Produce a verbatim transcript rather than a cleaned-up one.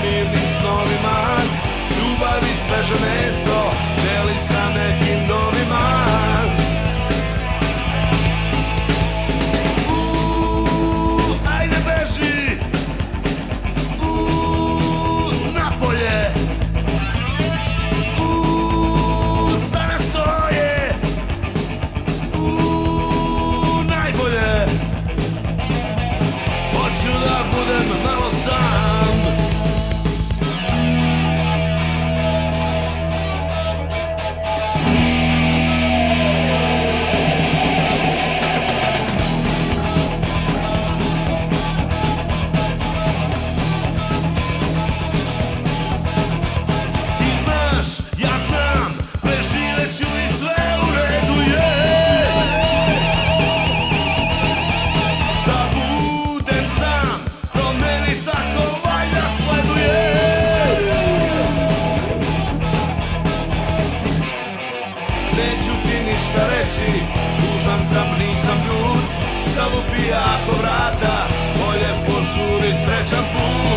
mirnim snovima, ljubavi sveže meso deli sa nekim novima. Uuu, ajde beži, uuu, napolje, uuu, sada stoje, uuu, najbolje. Hoću da budem malo sam. Ti znaš, ja znam, preživet ću i sve u redu je. Da budem sam, to meni tako valjda sleduje. Neću ti ništa reći, dužan sam, nisam ljud. Zalupi jako vrata, bolje požuri srećan put.